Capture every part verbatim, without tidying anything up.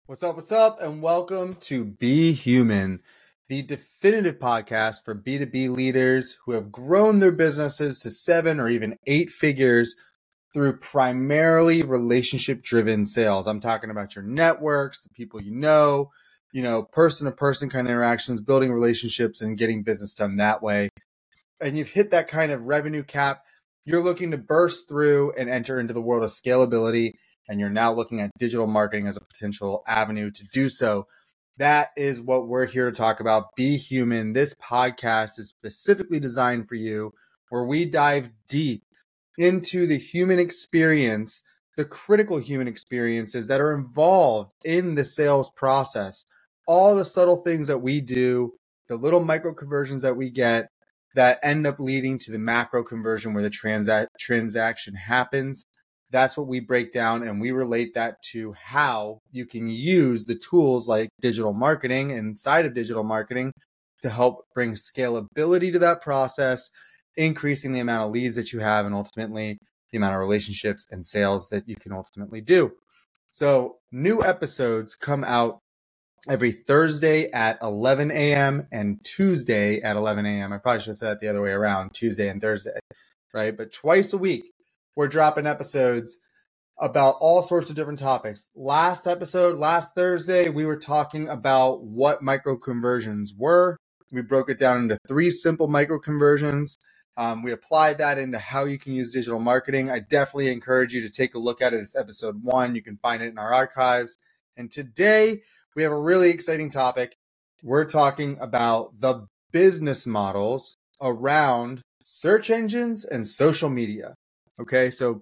What's up, what's up, and welcome to Be Human, the definitive podcast for B two B leaders who have grown their businesses to seven or even eight figures through primarily relationship-driven sales. I'm talking about your networks, the people you know, you know, person-to-person kind of interactions, building relationships and getting business done that way. And you've hit that kind of revenue cap. You're looking to burst through and enter into the world of scalability, and you're now looking at digital marketing as a potential avenue to do so. That is what we're here to talk about. Be Human. This podcast is specifically designed for you, where we dive deep into the human experience, the critical human experiences that are involved in the sales process, all the subtle things that we do, the little micro conversions that we get, that end up leading to the macro conversion where the transa- transaction happens. That's what we break down, and we relate that to how you can use the tools like digital marketing inside of digital marketing to help bring scalability to that process, increasing the amount of leads that you have and ultimately the amount of relationships and sales that you can ultimately do. So new episodes come out every Thursday at eleven a.m. and Tuesday at eleven a.m. I probably should have said it the other way around, Tuesday and Thursday, right? But twice a week, we're dropping episodes about all sorts of different topics. Last episode, last Thursday, we were talking about what micro conversions were. We broke it down into three simple micro conversions. Um, we applied that into how you can use digital marketing. I definitely encourage you to take a look at it. It's episode one. You can find it in our archives. And today, we have a really exciting topic. We're talking about the business models around search engines and social media. Okay, so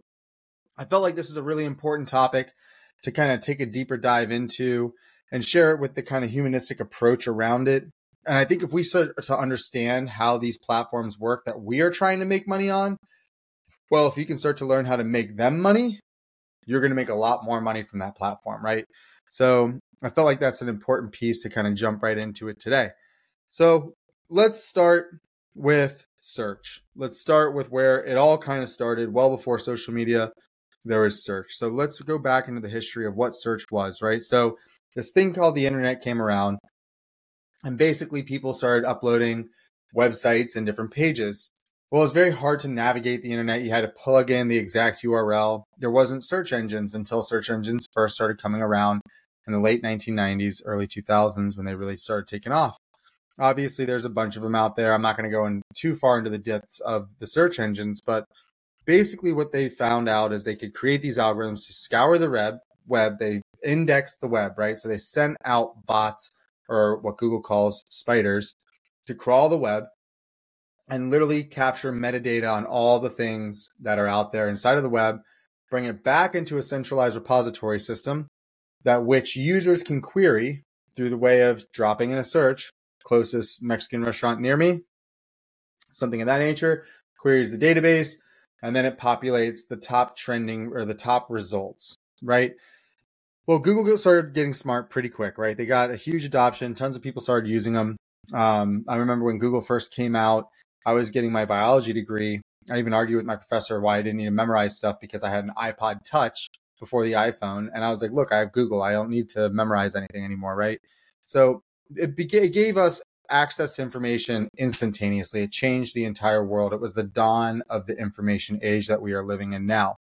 I felt like this is a really important topic to kind of take a deeper dive into and share it with the kind of humanistic approach around it. And I think if we start to understand how these platforms work that we are trying to make money on, well, if you can start to learn how to make them money, you're going to make a lot more money from that platform, right? So I felt like that's an important piece to kind of jump right into it today. So let's start with search. Let's start with where it all kind of started. Well before social media, there was search. So let's go back into the history of what search was, right? So this thing called the internet came around, and basically people started uploading websites and different pages. Well, it's very hard to navigate the internet. You had to plug in the exact U R L. There wasn't search engines until search engines first started coming around in the late nineteen nineties, early two thousands, when they really started taking off. Obviously, there's a bunch of them out there. I'm not going to go in too far into the depths of the search engines, but basically what they found out is they could create these algorithms to scour the web. web. They indexed the web, right? So they sent out bots, or what Google calls spiders, to crawl the web and literally capture metadata on all the things that are out there inside of the web, bring it back into a centralized repository system that which users can query through the way of dropping in a search, closest Mexican restaurant near me, something of that nature, queries the database, and then it populates the top trending or the top results, right? Well, Google started getting smart pretty quick, right? They got a huge adoption. Tons of people started using them. Um, I remember when Google first came out, I was getting my biology degree. I even argued with my professor why I didn't need to memorize stuff because I had an iPod Touch before the iPhone. And I was like, look, I have Google. I don't need to memorize anything anymore, right? So it, beca- it gave us access to information instantaneously. It changed the entire world. It was the dawn of the information age that we are living in now.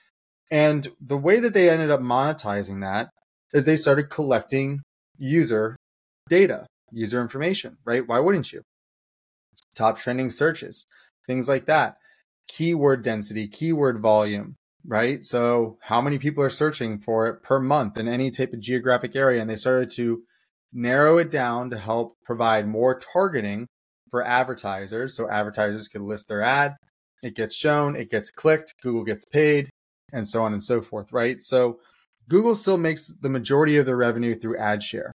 And the way that they ended up monetizing that is they started collecting user data, user information, right? Why wouldn't you? Top trending searches, things like that. Keyword density, keyword volume, right? So how many people are searching for it per month in any type of geographic area? And they started to narrow it down to help provide more targeting for advertisers. So advertisers could list their ad, it gets shown, it gets clicked, Google gets paid, and so on and so forth, right? So Google still makes the majority of their revenue through ad share.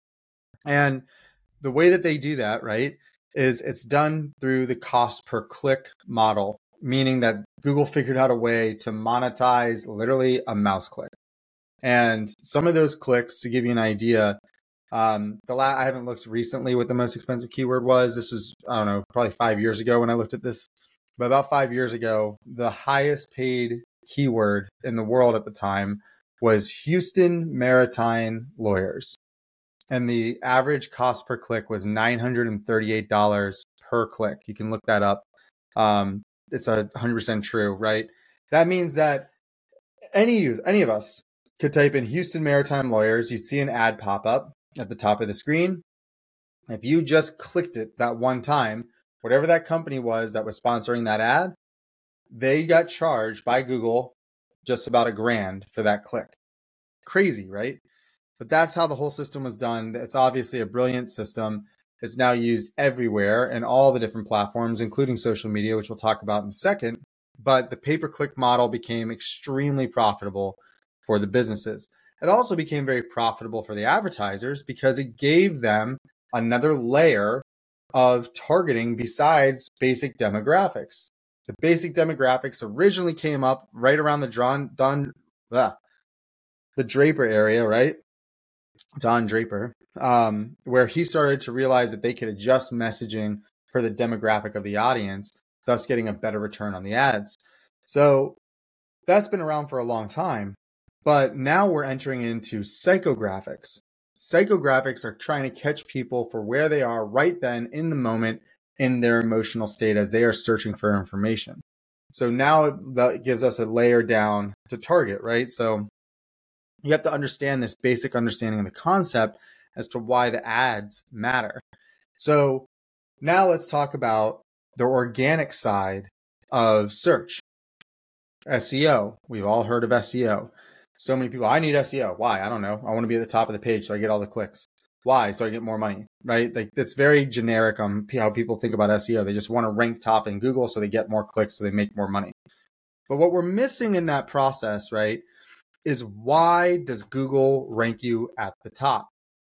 And the way that they do that, right, is it's done through the cost per click model, meaning that Google figured out a way to monetize literally a mouse click. And some of those clicks, to give you an idea, um, the la- I haven't looked recently what the most expensive keyword was. This was, I don't know, probably five years ago when I looked at this. But about five years ago, the highest paid keyword in the world at the time was Houston Maritime Lawyers. And the average cost per click was nine hundred thirty-eight dollars per click. You can look that up. Um, it's a one hundred percent true, right? That means that any use, any of us could type in Houston Maritime Lawyers. You'd see an ad pop up at the top of the screen. If you just clicked it that one time, whatever that company was that was sponsoring that ad, they got charged by Google just about a grand for that click. Crazy, right? But that's how the whole system was done. It's obviously a brilliant system. It's now used everywhere and all the different platforms, including social media, which we'll talk about in a second. But the pay-per-click model became extremely profitable for the businesses. It also became very profitable for the advertisers because it gave them another layer of targeting besides basic demographics. The basic demographics originally came up right around the John, Don, ah, the Draper area, right? Don Draper, um, where he started to realize that they could adjust messaging for the demographic of the audience, thus getting a better return on the ads. So that's been around for a long time, but now we're entering into psychographics. Psychographics are trying to catch people for where they are right then in the moment in their emotional state as they are searching for information. So now that gives us a layer down to target, right? So you have to understand this basic understanding of the concept as to why the ads matter. So now let's talk about the organic side of search. S E O. We've all heard of S E O. So many people, I need S E O. Why? I don't know. I want to be at the top of the page so I get all the clicks. Why? So I get more money, right? Like it's very generic on how people think about S E O. They just want to rank top in Google so they get more clicks so they make more money. But what we're missing in that process, right, is why does Google rank you at the top?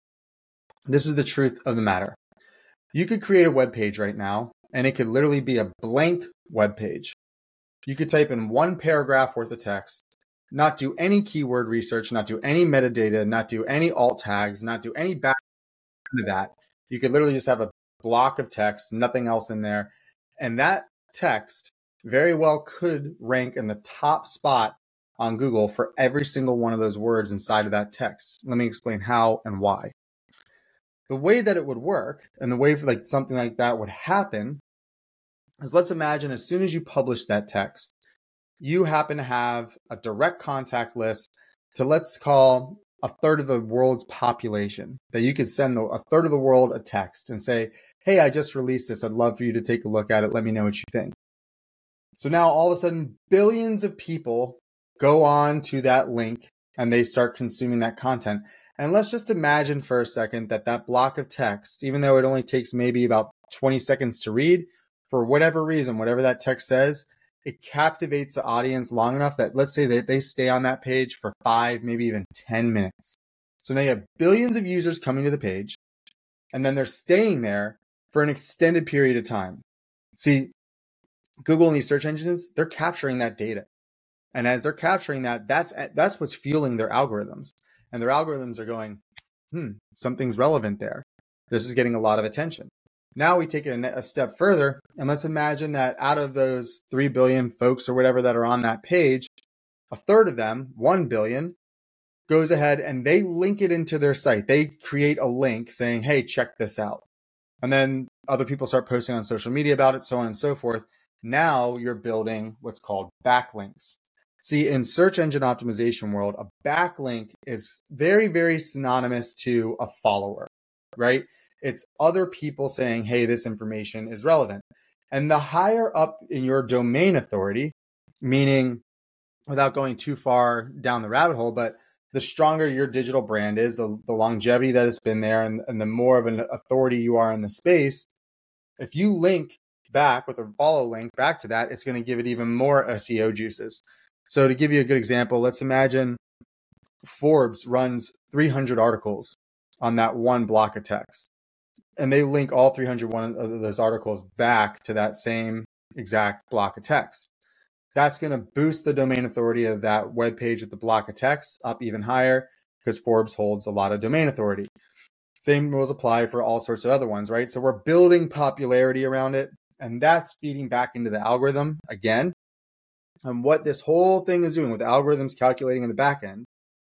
This is the truth of the matter. You could create a web page right now, and it could literally be a blank web page. You could type in one paragraph worth of text, not do any keyword research, not do any metadata, not do any alt tags, not do any back to that. You could literally just have a block of text, nothing else in there. And that text very well could rank in the top spot on Google for every single one of those words inside of that text. Let me explain how and why. The way that it would work and the way for like something like that would happen is, let's imagine as soon as you publish that text, you happen to have a direct contact list to, let's call, a third of the world's population, that you could send a third of the world a text and say, hey, I just released this. I'd love for you to take a look at it. Let me know what you think. So now all of a sudden, billions of people go on to that link and they start consuming that content. And let's just imagine for a second that that block of text, even though it only takes maybe about twenty seconds to read, for whatever reason, whatever that text says, it captivates the audience long enough that, let's say that they stay on that page for five, maybe even ten minutes. So now you have billions of users coming to the page, and then they're staying there for an extended period of time. See, Google and these search engines, they're capturing that data. And as they're capturing that, that's that's what's fueling their algorithms. And their algorithms are going, hmm, something's relevant there. This is getting a lot of attention. Now we take it a step further, and let's imagine that out of those three billion folks or whatever that are on that page, a third of them, one billion, goes ahead and they link it into their site. They create a link saying, hey, check this out. And then other people start posting on social media about it, so on and so forth. Now you're building what's called backlinks. See, in search engine optimization world, a backlink is very, very synonymous to a follower, right? It's other people saying, hey, this information is relevant. And the higher up in your domain authority, meaning without going too far down the rabbit hole, but the stronger your digital brand is, the, the longevity that it's been there, and, and the more of an authority you are in the space, if you link back with a follow link back to that, it's going to give it even more S E O juices. So to give you a good example, let's imagine Forbes runs three hundred articles on that one block of text, and they link all three hundred one of those articles back to that same exact block of text. That's going to boost the domain authority of that web page with the block of text up even higher, because Forbes holds a lot of domain authority. Same rules apply for all sorts of other ones, right? So we're building popularity around it, and that's feeding back into the algorithm again. And what this whole thing is doing with algorithms calculating in the back end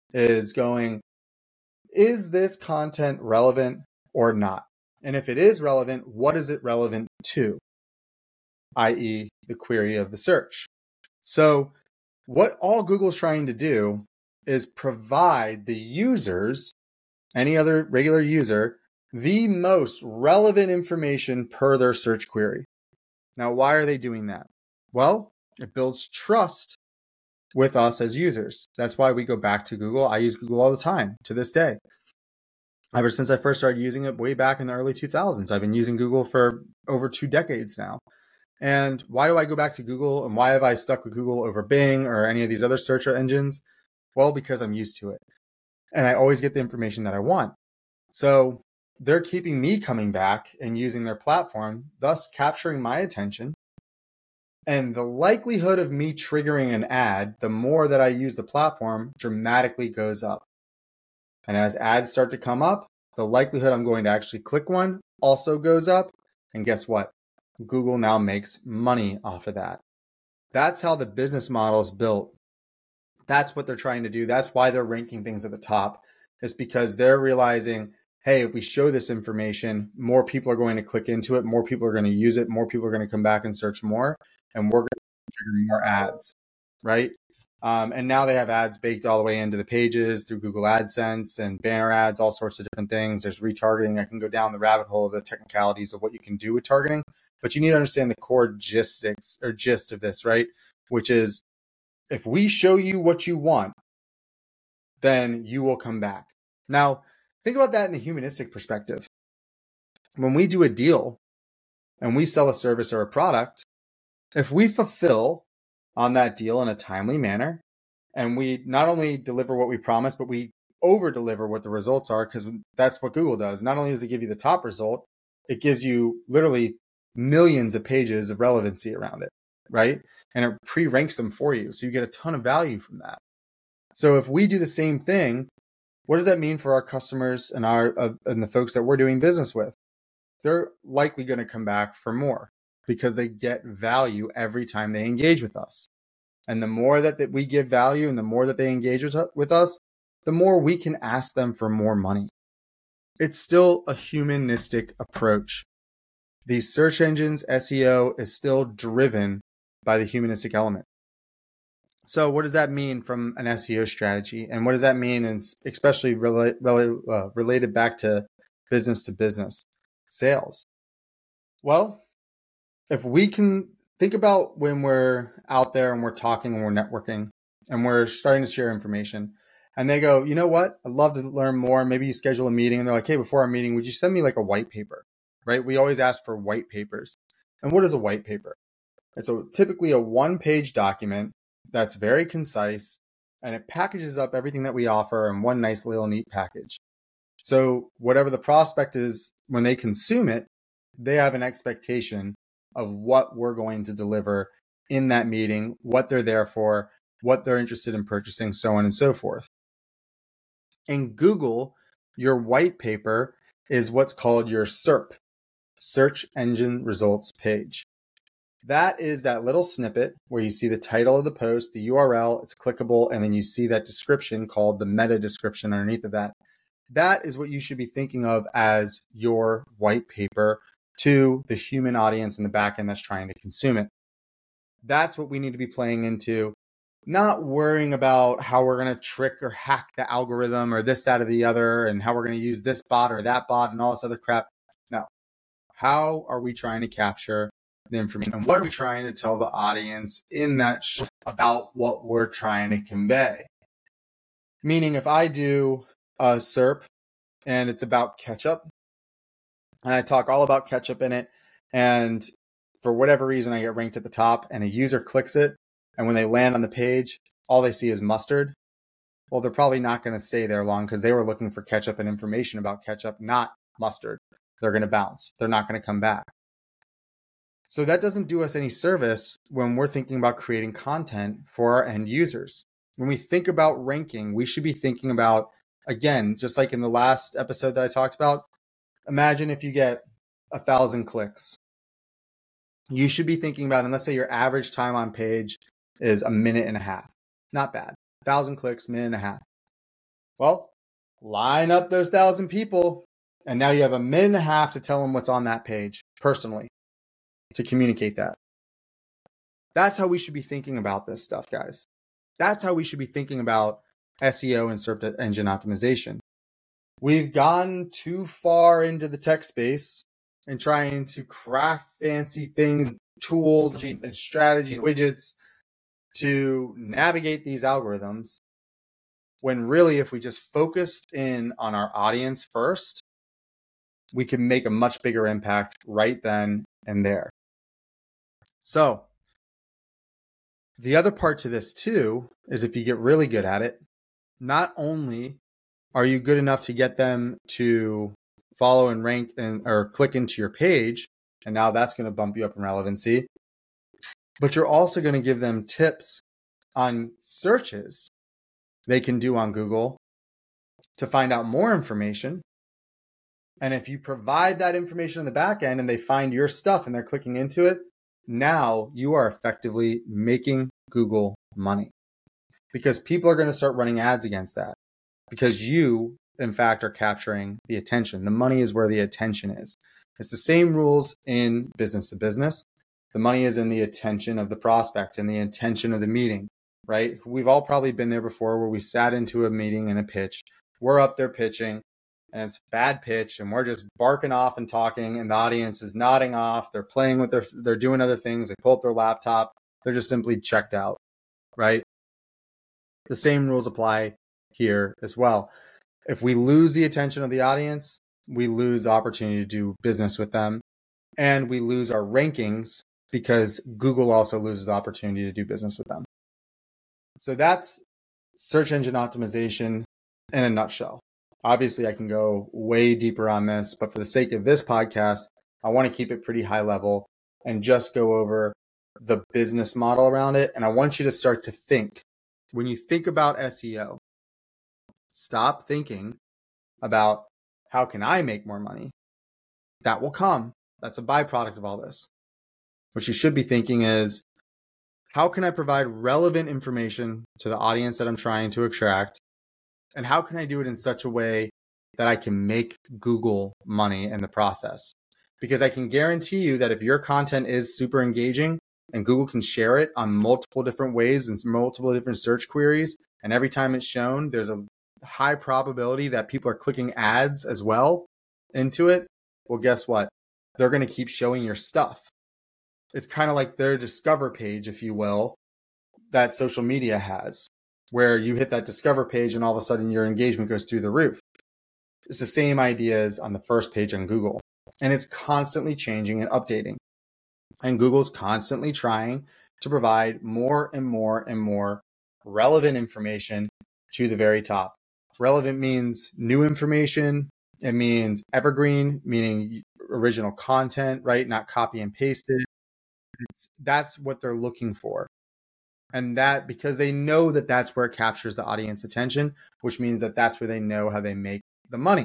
is going, is this content relevant or not? And if it is relevant, what is it relevant to? that is the query of the search. So what all Google's trying to do is provide the users, any other regular user, the most relevant information per their search query. Now, why are they doing that? Well, it builds trust with us as users. That's why we go back to Google. I use Google all the time to this day. Ever since I first started using it way back in the early two thousands, I've been using Google for over two decades now. And why do I go back to Google, and why have I stuck with Google over Bing or any of these other search engines? Well, because I'm used to it. And I always get the information that I want. So they're keeping me coming back and using their platform, thus capturing my attention. And the likelihood of me triggering an ad, the more that I use the platform, dramatically goes up. And as ads start to come up, the likelihood I'm going to actually click one also goes up. And guess what? Google now makes money off of that. That's how the business model is built. That's what they're trying to do. That's why they're ranking things at the top. It's because they're realizing, hey, if we show this information, more people are going to click into it, more people are going to use it, more people are going to come back and search more, and we're going to trigger more ads, right? Um, and now they have ads baked all the way into the pages through Google AdSense and banner ads, all sorts of different things. There's retargeting. I can go down the rabbit hole of the technicalities of what you can do with targeting, but you need to understand the core gistics or gist of this, right? Which is, if we show you what you want, then you will come back. Now, think about that in the humanistic perspective. When we do a deal and we sell a service or a product, if we fulfill on that deal in a timely manner, and we not only deliver what we promise, but we over deliver what the results are, because that's what Google does. Not only does it give you the top result, it gives you literally millions of pages of relevancy around it, right? And it pre-ranks them for you. So you get a ton of value from that. So if we do the same thing, what does that mean for our customers and our uh, and the folks that we're doing business with? They're likely going to come back for more because they get value every time they engage with us. And the more that, that we give value and the more that they engage with, with us, the more we can ask them for more money. It's still a humanistic approach. These search engines, S E O is still driven by the humanistic element. So what does that mean from an S E O strategy? And what does that mean, and especially rela- rela- uh, related back to business to business sales? Well, if we can think about when we're out there and we're talking and we're networking and we're starting to share information, and they go, you know what? I'd love to learn more. Maybe you schedule a meeting and they're like, hey, before our meeting, would you send me like a white paper, right? We always ask for white papers. And what is a white paper? It's a, typically a one-page document that's very concise, and it packages up everything that we offer in one nice little neat package. So whatever the prospect is, when they consume it, they have an expectation of what we're going to deliver in that meeting, what they're there for, what they're interested in purchasing, so on and so forth. In Google, your white paper is what's called your S E R P, Search Engine Results Page. That is that little snippet where you see the title of the post, the U R L, it's clickable, and then you see that description called the meta description underneath of that. That is what you should be thinking of as your white paper to the human audience in the back end that's trying to consume it. That's what we need to be playing into, not worrying about how we're going to trick or hack the algorithm or this, that, or the other, and how we're going to use this bot or that bot and all this other crap. No. How are we trying to capture the information, and what are we trying to tell the audience in that sh- about what we're trying to convey? Meaning, if I do a S E R P and it's about ketchup, and I talk all about ketchup in it, and for whatever reason I get ranked at the top, and a user clicks it, and when they land on the page, all they see is mustard. Well, they're probably not going to stay there long because they were looking for ketchup and information about ketchup, not mustard. They're going to bounce. They're not going to come back. So that doesn't do us any service when we're thinking about creating content for our end users. When we think about ranking, we should be thinking about, again, just like in the last episode that I talked about, imagine if you get a thousand clicks. You should be thinking about, and let's say your average time on page is a minute and a half. Not bad. A thousand clicks, minute and a half. Well, line up those thousand people, and now you have a minute and a half to tell them what's on that page personally to communicate that. That's how we should be thinking about this stuff, guys. That's how we should be thinking about S E O and search engine optimization. We've gone too far into the tech space and trying to craft fancy things, tools, and strategies, widgets to navigate these algorithms, when really, if we just focused in on our audience first, we can make a much bigger impact right then and there. So the other part to this too is if you get really good at it, not only are you good enough to get them to follow and rank and or click into your page, and now that's going to bump you up in relevancy, but you're also going to give them tips on searches they can do on Google to find out more information. And if you provide that information in the back end and they find your stuff and they're clicking into it, now you are effectively making Google money, because people are going to start running ads against that, because you, in fact, are capturing the attention. The money is where the attention is. It's the same rules in business to business. The money is in the attention of the prospect and the intention of the meeting, right? We've all probably been there before where we sat into a meeting and a pitch. We're up there pitching and it's bad pitch and we're just barking off and talking and the audience is nodding off. They're playing with their, they're doing other things. They pull up their laptop. They're just simply checked out, right? The same rules apply here as well. If we lose the attention of the audience, we lose the opportunity to do business with them, and we lose our rankings because Google also loses the opportunity to do business with them. So that's search engine optimization in a nutshell. Obviously, I can go way deeper on this, but for the sake of this podcast, I want to keep it pretty high level and just go over the business model around it. And I want you to start to think, when you think about S E O, stop thinking about how can I make more money? That will come. That's a byproduct of all this. What you should be thinking is, how can I provide relevant information to the audience that I'm trying to attract? And how can I do it in such a way that I can make Google money in the process? Because I can guarantee you that if your content is super engaging and Google can share it on multiple different ways and multiple different search queries, and every time it's shown, there's a high probability that people are clicking ads as well into it. Well, guess what? They're going to keep showing your stuff. It's kind of like their discover page, if you will, that social media has, where you hit that discover page and all of a sudden your engagement goes through the roof. It's the same idea as on the first page on Google. And it's constantly changing and updating. And Google's constantly trying to provide more and more and more relevant information to the very top. Relevant means new information. It means evergreen, meaning original content, right? Not copy and pasted. It's, that's what they're looking for. And that because they know that that's where it captures the audience attention, which means that that's where they know how they make the money.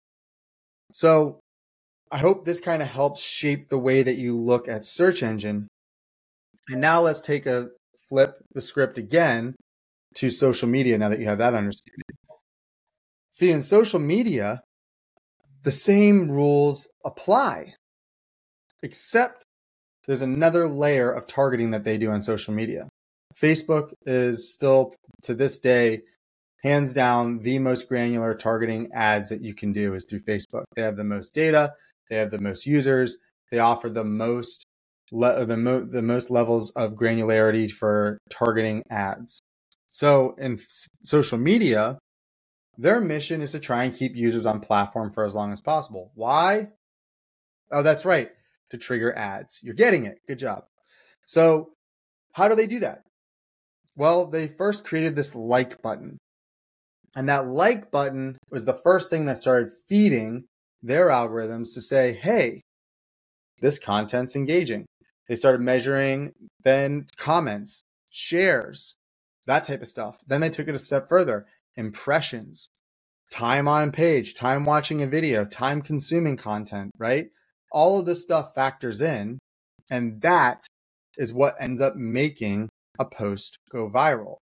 So I hope this kind of helps shape the way that you look at search engine. And now let's take a flip the script again to social media now that you have that understanding. See, in social media, the same rules apply, except there's another layer of targeting that they do on social media. Facebook is still, to this day, hands down, the most granular targeting ads that you can do is through Facebook. They have the most data, they have the most users, they offer the most le- the, mo- the most levels of granularity for targeting ads. So in f- social media, their mission is to try and keep users on platform for as long as possible. Why? Oh, that's right, to trigger ads. You're getting it. Good job. So how do they do that? Well, they first created this like button. And that like button was the first thing that started feeding their algorithms to say, hey, this content's engaging. They started measuring then comments, shares, that type of stuff. Then they took it a step further. Impressions, time on page, time watching a video, time consuming content, right? All of this stuff factors in, and that is what ends up making a post go viral.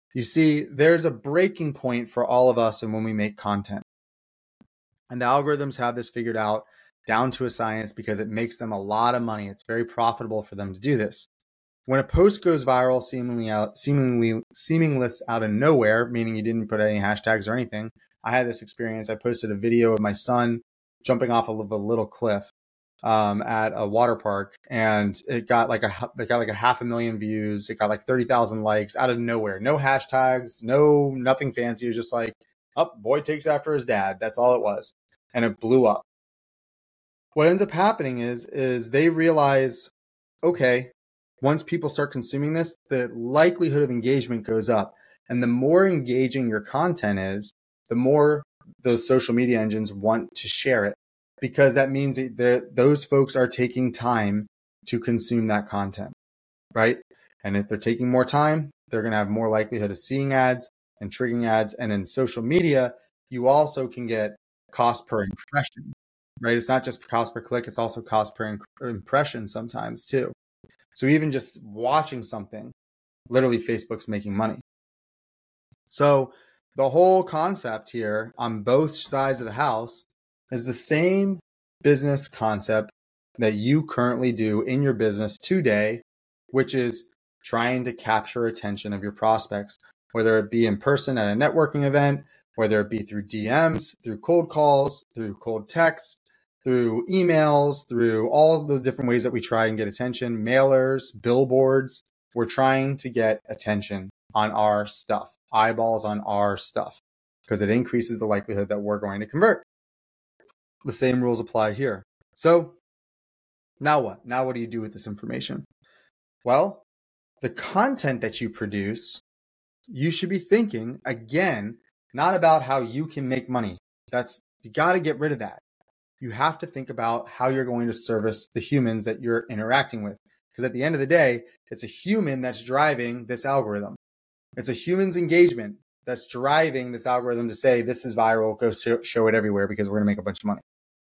You see, there's a breaking point for all of us and when we make content. And the algorithms have this figured out down to a science because it makes them a lot of money. It's very profitable for them to do this. When a post goes viral, seemingly out, seemingly seamingless out of nowhere, meaning you didn't put any hashtags or anything. I had this experience. I posted a video of my son jumping off of a little cliff um, at a water park, and it got like a it got like a half a million views. It got like thirty thousand likes out of nowhere. No hashtags, no nothing fancy. It was just like, oh, boy takes after his dad. That's all it was, and it blew up. What ends up happening is is they realize, okay, once people start consuming this, the likelihood of engagement goes up. And the more engaging your content is, the more those social media engines want to share it, because that means that those folks are taking time to consume that content, right? And if they're taking more time, they're going to have more likelihood of seeing ads and triggering ads. And in social media, you also can get cost per impression, right? It's not just cost per click, it's also cost per impression sometimes too. So even just watching something, literally Facebook's making money. So the whole concept here on both sides of the house is the same business concept that you currently do in your business today, which is trying to capture attention of your prospects, whether it be in person at a networking event, whether it be through D Ms, through cold calls, through cold texts, through emails, through all the different ways that we try and get attention, mailers, billboards. We're trying to get attention on our stuff, eyeballs on our stuff, because it increases the likelihood that we're going to convert. The same rules apply here. So now what? Now what do you do with this information? Well, the content that you produce, you should be thinking, again, not about how you can make money. That's, you got to get rid of that. You have to think about how you're going to service the humans that you're interacting with. Because at the end of the day, it's a human that's driving this algorithm. It's a human's engagement that's driving this algorithm to say, this is viral, go show it everywhere because we're going to make a bunch of money.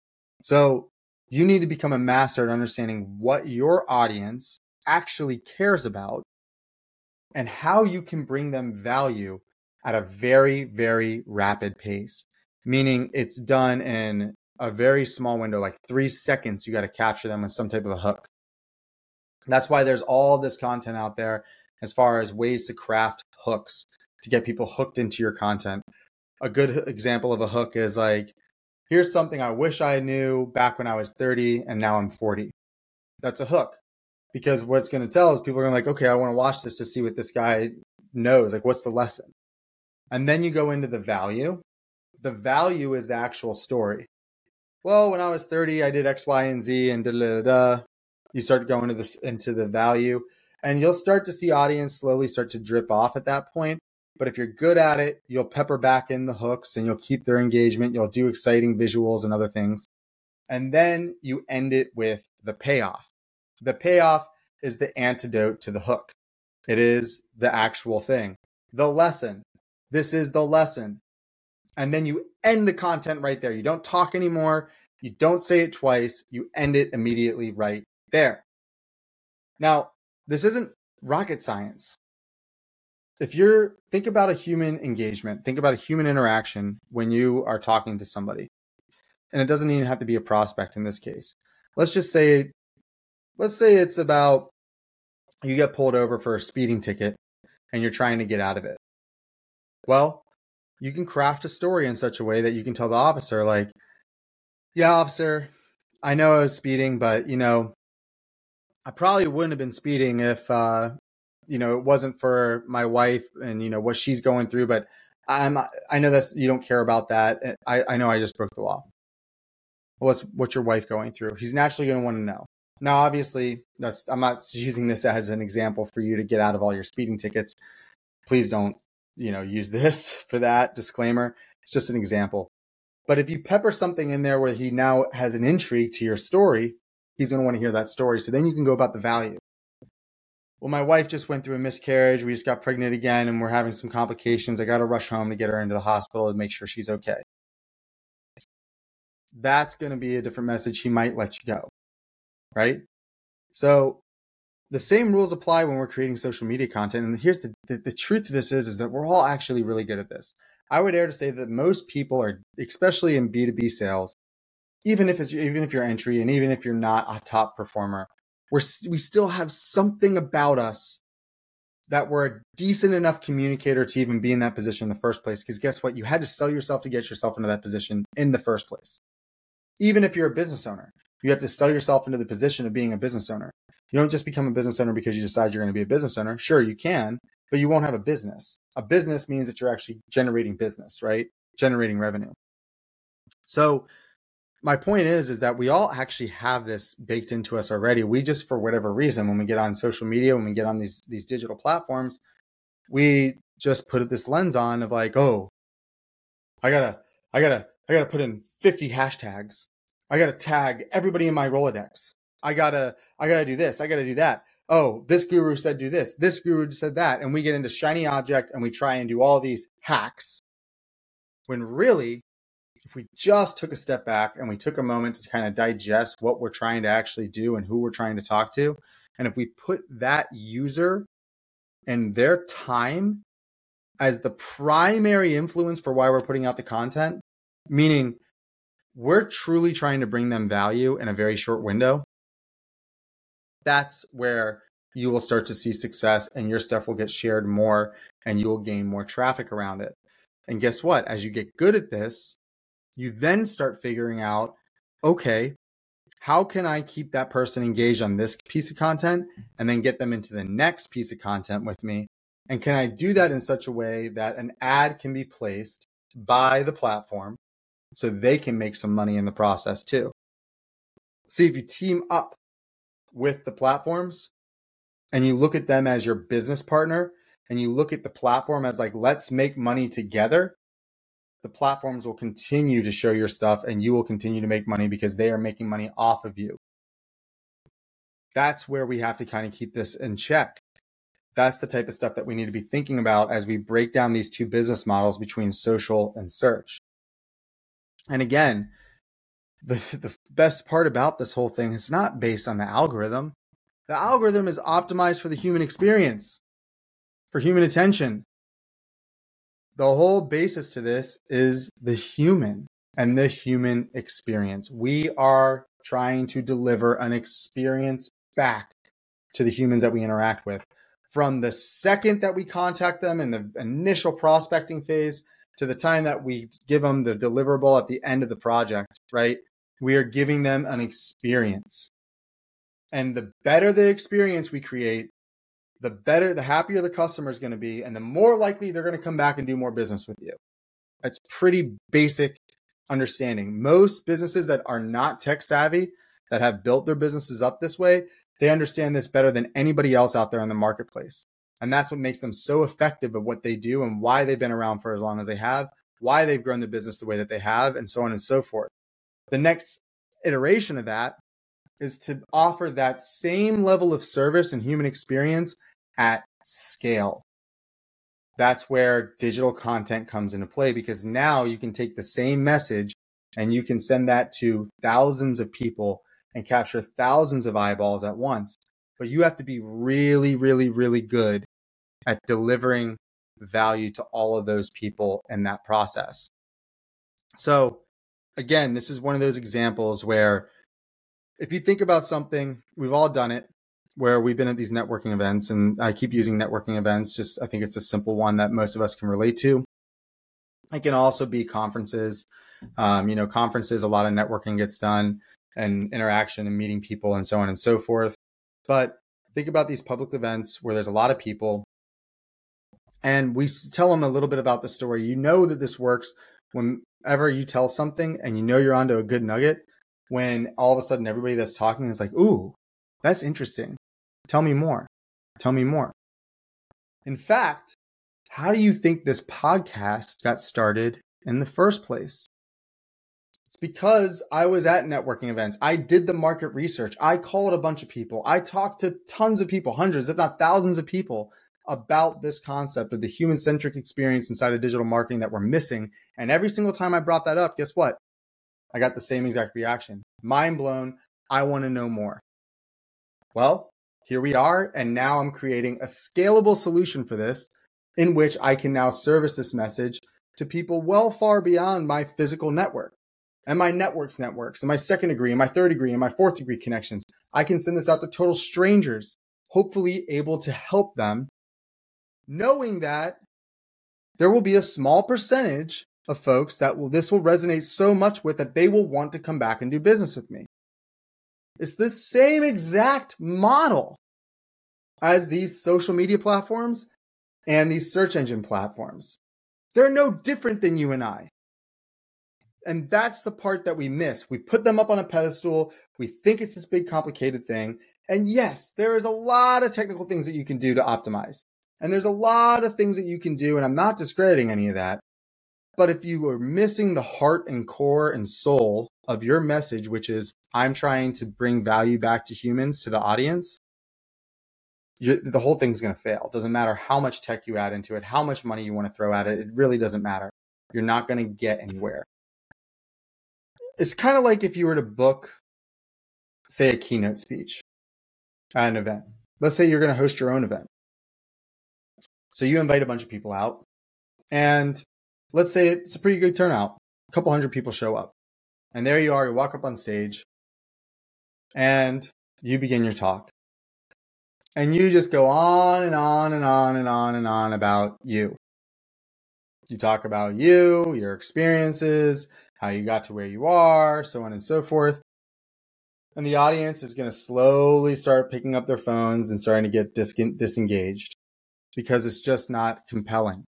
So you need to become a master at understanding what your audience actually cares about and how you can bring them value at a very, very rapid pace. Meaning it's done in a very small window, like three seconds, you got to capture them with some type of a hook. That's why there's all this content out there as far as ways to craft hooks to get people hooked into your content. A good example of a hook is like, here's something I wish I knew back when I was thirty and now I'm forty. That's a hook, because what's going to tell is people are going to like, okay, I want to watch this to see what this guy knows. Like, what's the lesson? And then you go into the value. The value is the actual story. Well, when I was thirty, I did X, Y, and Z and da da da. You start going to this into the value, and you'll start to see audience slowly start to drip off at that point. But if you're good at it, you'll pepper back in the hooks and you'll keep their engagement. You'll do exciting visuals and other things. And then you end it with the payoff. The payoff is the antidote to the hook. It is the actual thing. The lesson. This is the lesson. And then you end the content right there. You don't talk anymore. You don't say it twice. You end it immediately right there. Now, this isn't rocket science. If you're, think about a human engagement, think about a human interaction when you are talking to somebody. And it doesn't even have to be a prospect in this case. Let's just say, let's say it's about, you get pulled over for a speeding ticket and you're trying to get out of it. Well, you can craft a story in such a way that you can tell the officer, like, yeah, officer, I know I was speeding, but, you know, I probably wouldn't have been speeding if, uh, you know, it wasn't for my wife and, you know, what she's going through. But I'm, I know that's, you don't care about that. I, I know I just broke the law. What's, what's your wife going through? He's naturally going to want to know. Now, obviously, that's, I'm not using this as an example for you to get out of all your speeding tickets. Please don't, you know, use this for that disclaimer. It's just an example. But if you pepper something in there where he now has an intrigue to your story, he's going to want to hear that story. So then you can go about the value. Well, my wife just went through a miscarriage. We just got pregnant again and we're having some complications. I got to rush home to get her into the hospital and make sure she's okay. That's going to be a different message. He might let you go, right? So the same rules apply when we're creating social media content. And here's the, the, the truth of this is, is that we're all actually really good at this. I would dare to say that most people are, especially in B two B sales, even if it's, even if you're entry and even if you're not a top performer, we're, we still have something about us that we're a decent enough communicator to even be in that position in the first place. Because guess what? You had to sell yourself to get yourself into that position in the first place. Even if you're a business owner, you have to sell yourself into the position of being a business owner. You don't just become a business owner because you decide you're going to be a business owner. Sure, you can, but you won't have a business. A business means that you're actually generating business, right? Generating revenue. So my point is, is that we all actually have this baked into us already. We just, for whatever reason, when we get on social media, when we get on these, these digital platforms, we just put this lens on of like, oh, I gotta, I gotta, I gotta put in fifty hashtags. I gotta tag everybody in my Rolodex. I gotta, I gotta do this. I gotta do that. Oh, this guru said do this. This guru said that. And we get into shiny object and we try and do all these hacks. When really, if we just took a step back and we took a moment to kind of digest what we're trying to actually do and who we're trying to talk to, and if we put that user and their time as the primary influence for why we're putting out the content, meaning we're truly trying to bring them value in a very short window, that's where you will start to see success and your stuff will get shared more and you will gain more traffic around it. And guess what? As you get good at this, you then start figuring out, okay, how can I keep that person engaged on this piece of content and then get them into the next piece of content with me? And can I do that in such a way that an ad can be placed by the platform so they can make some money in the process too? See, if you team up with the platforms and you look at them as your business partner and you look at the platform as like, let's make money together, the platforms will continue to show your stuff and you will continue to make money because they are making money off of you. That's where we have to kind of keep this in check. That's the type of stuff that we need to be thinking about as we break down these two business models between social and search. And again, the, the best part about this whole thing is not based on the algorithm. The algorithm is optimized for the human experience, for human attention. The whole basis to this is the human and the human experience. We are trying to deliver an experience back to the humans that we interact with. From the second that we contact them in the initial prospecting phase to the time that we give them the deliverable at the end of the project, right? We are giving them an experience. And the better the experience we create, the better, the happier the customer is going to be, and the more likely they're going to come back and do more business with you. That's pretty basic understanding. Most businesses that are not tech savvy, that have built their businesses up this way, they understand this better than anybody else out there in the marketplace. And that's what makes them so effective at what they do and why they've been around for as long as they have, why they've grown the business the way that they have, and so on and so forth. The next iteration of that is to offer that same level of service and human experience at scale. That's where digital content comes into play, because now you can take the same message and you can send that to thousands of people and capture thousands of eyeballs at once. But you have to be really, really, really good at delivering value to all of those people in that process. So again, this is one of those examples where if you think about something, we've all done it, where we've been at these networking events, and I keep using networking events. Just, I think it's a simple one that most of us can relate to. It can also be conferences. Um, you know, conferences, a lot of networking gets done and interaction and meeting people and so on and so forth. But think about these public events where there's a lot of people and we tell them a little bit about the story. You know that this works whenever you tell something and you know you're onto a good nugget, when all of a sudden everybody that's talking is like, ooh, that's interesting. Tell me more. Tell me more. In fact, how do you think this podcast got started in the first place? It's because I was at networking events. I did the market research. I called a bunch of people. I talked to tons of people, hundreds, if not thousands of people, about this concept of the human-centric experience inside of digital marketing that we're missing. And every single time I brought that up, guess what? I got the same exact reaction. Mind blown. I want to know more. Well, here we are. And now I'm creating a scalable solution for this in which I can now service this message to people well far beyond my physical network and my network's networks and my second degree and my third degree and my fourth degree connections. I can send this out to total strangers, hopefully able to help them, knowing that there will be a small percentage of folks that will this will resonate so much with that they will want to come back and do business with me. It's the same exact model as these social media platforms and these search engine platforms. They're no different than you and I. And that's the part that we miss. We put them up on a pedestal. We think it's this big complicated thing. And yes, there is a lot of technical things that you can do to optimize. And there's a lot of things that you can do, and I'm not discrediting any of that. But if you are missing the heart and core and soul of your message, which is I'm trying to bring value back to humans, to the audience, you, the whole thing's going to fail. It doesn't matter how much tech you add into it, how much money you want to throw at it. It really doesn't matter. You're not going to get anywhere. It's kind of like if you were to book, say, a keynote speech at an event. Let's say you're going to host your own event. So you invite a bunch of people out, and let's say it's a pretty good turnout. A couple hundred people show up. And there you are, you walk up on stage, and you begin your talk. And you just go on and on and on and on and on about you. You talk about you, your experiences, how you got to where you are, so on and so forth. And the audience is going to slowly start picking up their phones and starting to get dis- disengaged because it's just not compelling.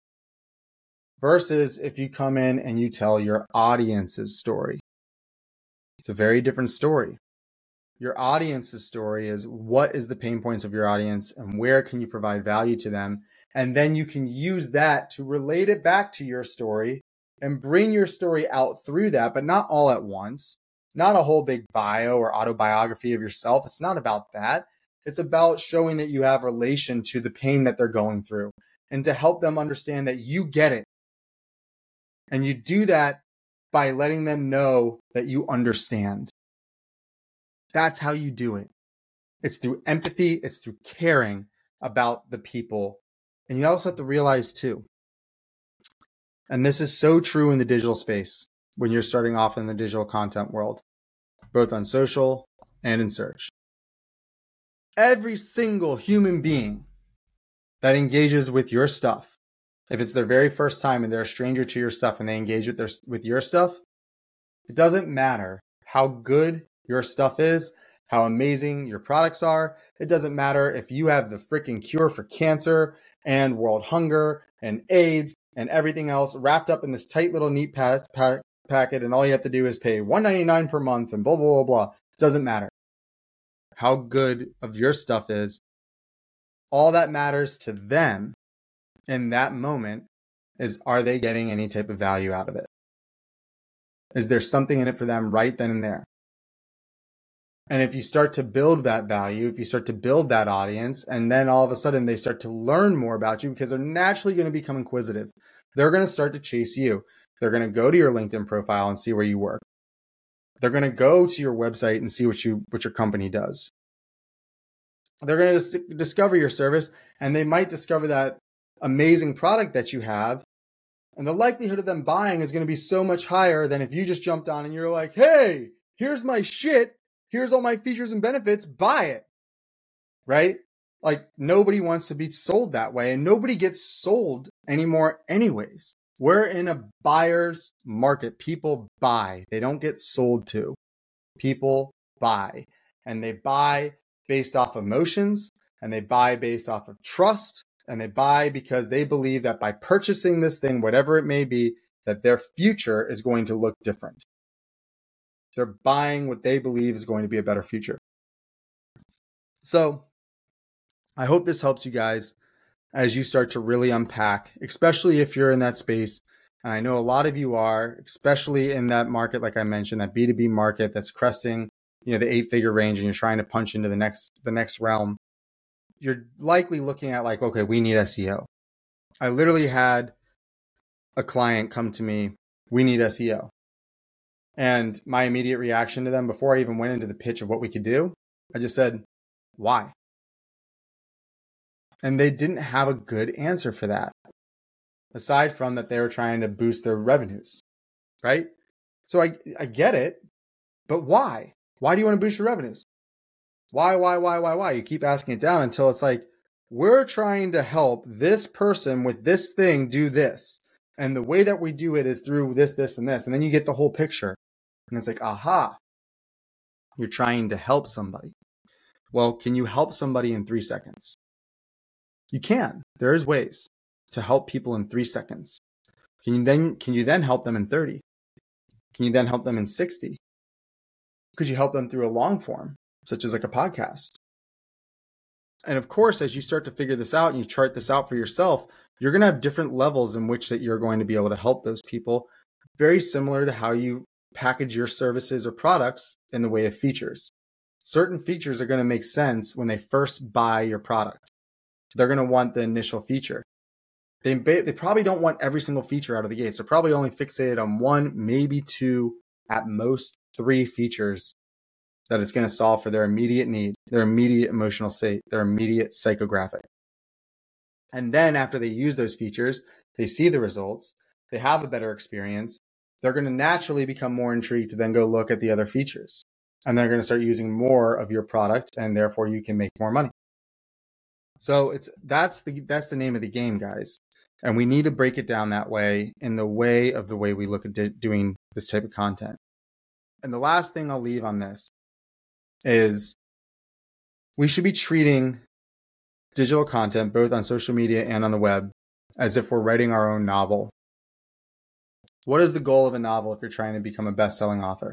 Versus if you come in and you tell your audience's story. It's a very different story. Your audience's story is what is the pain points of your audience and where can you provide value to them? And then you can use that to relate it back to your story and bring your story out through that, but not all at once. Not a whole big bio or autobiography of yourself. It's not about that. It's about showing that you have relation to the pain that they're going through and to help them understand that you get it. And you do that by letting them know that you understand. That's how you do it. It's through empathy. It's through caring about the people. And you also have to realize too, and this is so true in the digital space when you're starting off in the digital content world, both on social and in search. Every single human being that engages with your stuff, if it's their very first time and they're a stranger to your stuff and they engage with their with your stuff, it doesn't matter how good your stuff is, how amazing your products are. It doesn't matter if you have the freaking cure for cancer and world hunger and AIDS and everything else wrapped up in this tight little neat pa- pa- packet, and all you have to do is pay one hundred ninety-nine dollars per month and blah, blah, blah, blah. It doesn't matter how good of your stuff is. All that matters to them in that moment is, are they getting any type of value out of it? Is there something in it for them right then and there? And if you start to build that value, if you start to build that audience, and then all of a sudden they start to learn more about you because they're naturally going to become inquisitive. They're going to start to chase you. They're going to go to your LinkedIn profile and see where you work. They're going to go to your website and see what you what your company does. They're going to dis- discover your service, and they might discover that amazing product that you have. And the likelihood of them buying is going to be so much higher than if you just jumped on and you're like, hey, here's my shit. Here's all my features and benefits. Buy it. Right? Like, nobody wants to be sold that way, and nobody gets sold anymore anyways. We're in a buyer's market. People buy. They don't get sold to. People buy. And they buy based off emotions, and they buy based off of trust, and they buy because they believe that by purchasing this thing, whatever it may be, that their future is going to look different. They're buying what they believe is going to be a better future. So I hope this helps you guys as you start to really unpack, especially if you're in that space. And I know a lot of you are, especially in that market, like I mentioned, that B two B market that's cresting, you know, the eight-figure range, and you're trying to punch into the next the next realm. You're likely looking at like, okay, we need S E O. I literally had a client come to me, we need S E O. And my immediate reaction to them before I even went into the pitch of what we could do, I just said, why? And they didn't have a good answer for that, aside from that they were trying to boost their revenues, right? So I, I get it, but why? Why do you want to boost your revenues? Why, why, why, why, why? You keep asking it down until it's like, we're trying to help this person with this thing do this. And the way that we do it is through this, this, and this. And then you get the whole picture. And it's like, aha, you're trying to help somebody. Well, can you help somebody in three seconds? You can. There is ways to help people in three seconds. Can you then, can you then help them in thirty? Can you then help them in sixty? Could you help them through a long form, such as like a podcast? And of course, as you start to figure this out and you chart this out for yourself, you're going to have different levels in which that you're going to be able to help those people, very similar to how you package your services or products in the way of features. Certain features are going to make sense when they first buy your product. They're going to want the initial feature. They, they probably don't want every single feature out of the gates. They're probably only fixated on one, maybe two, at most three features that it's going to solve for their immediate need, their immediate emotional state, their immediate psychographic. And then after they use those features, they see the results, they have a better experience, they're going to naturally become more intrigued to then go look at the other features. And they're going to start using more of your product, and therefore you can make more money. So it's that's the that's the name of the game, guys. And we need to break it down that way in the way of the way we look at di- doing this type of content. And the last thing I'll leave on this is we should be treating digital content, both on social media and on the web, as if we're writing our own novel. What is the goal of a novel if you're trying to become a best-selling author?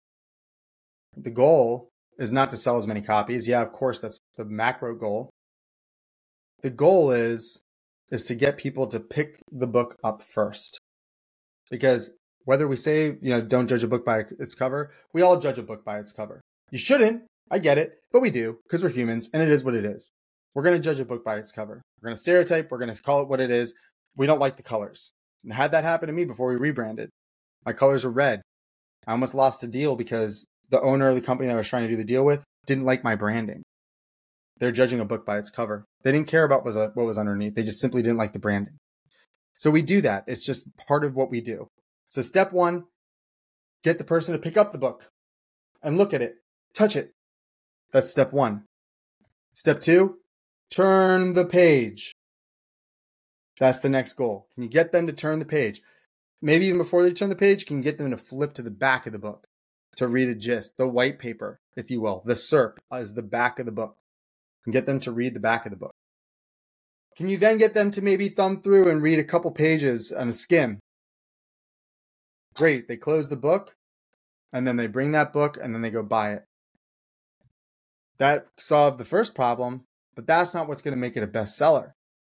The goal is not to sell as many copies. Yeah, of course, that's the macro goal. The goal is, is to get people to pick the book up first. Because whether we say, you know, don't judge a book by its cover, we all judge a book by its cover. You shouldn't. I get it, but we do because we're humans and it is what it is. We're going to judge a book by its cover. We're going to stereotype. We're going to call it what it is. We don't like the colors. And had that happen to me before we rebranded. My colors were red. I almost lost a deal because the owner of the company that I was trying to do the deal with didn't like my branding. They're judging a book by its cover. They didn't care about what was underneath. They just simply didn't like the branding. So we do that. It's just part of what we do. So step one, get the person to pick up the book and look at it, touch it. That's step one. Step two, turn the page. That's the next goal. Can you get them to turn the page? Maybe even before they turn the page, can you get them to flip to the back of the book to read a gist, the white paper, if you will. The S E R P is the back of the book. And get them to read the back of the book. Can you then get them to maybe thumb through and read a couple pages on a skim? Great. They close the book and then they bring that book and then they go buy it. That solved the first problem, but that's not what's going to make it a bestseller.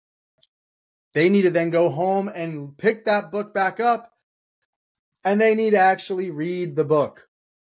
They need to then go home and pick that book back up and they need to actually read the book.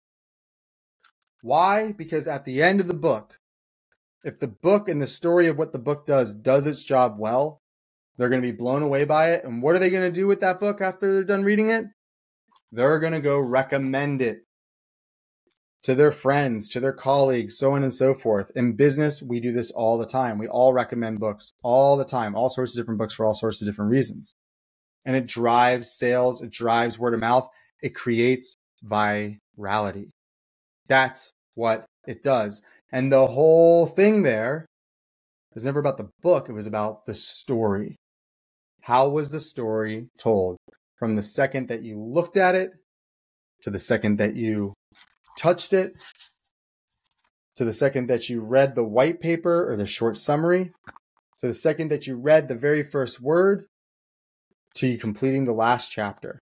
Why? Because at the end of the book, if the book and the story of what the book does does its job well, they're going to be blown away by it. And what are they going to do with that book after they're done reading it? They're going to go recommend it to their friends, to their colleagues, so on and so forth. In business, we do this all the time. We all recommend books all the time, all sorts of different books for all sorts of different reasons. And it drives sales. It drives word of mouth. It creates virality. That's what it does. And the whole thing there was never about the book. It was about the story. How was the story told? From the second that you looked at it, to the second that you touched it, to the second that you read the white paper or the short summary, to the second that you read the very first word, to you completing the last chapter.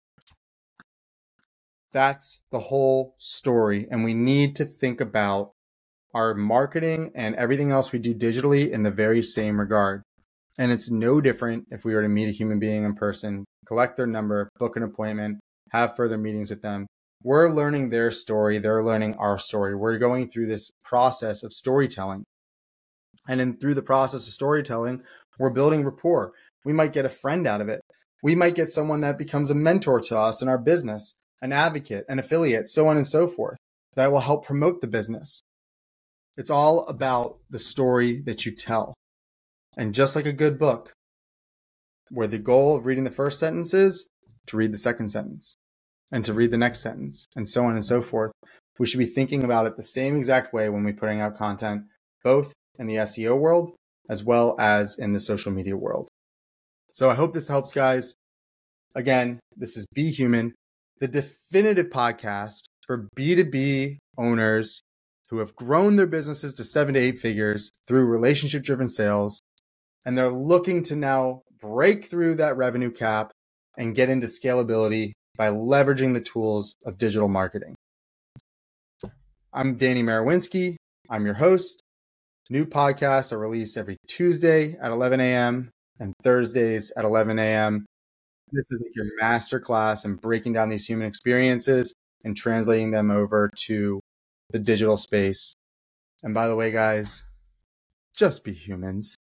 That's the whole story. And we need to think about our marketing and everything else we do digitally in the very same regard. And it's no different if we were to meet a human being in person, collect their number, book an appointment, have further meetings with them. We're learning their story. They're learning our story. We're going through this process of storytelling. And then through the process of storytelling, we're building rapport. We might get a friend out of it. We might get someone that becomes a mentor to us in our business, an advocate, an affiliate, so on and so forth, that will help promote the business. It's all about the story that you tell. And just like a good book, where the goal of reading the first sentence is to read the second sentence and to read the next sentence and so on and so forth, we should be thinking about it the same exact way when we're putting out content, both in the S E O world as well as in the social media world. So I hope this helps, guys. Again, this is Be Human, the definitive podcast for B two B owners who have grown their businesses to seven to eight figures through relationship-driven sales, and they're looking to now break through that revenue cap and get into scalability by leveraging the tools of digital marketing. I'm Danny Marawinski. I'm your host. New podcasts are released every Tuesday at eleven a.m. and Thursdays at eleven a.m. This is like your masterclass in breaking down these human experiences and translating them over to the digital space. And by the way, guys, just be humans.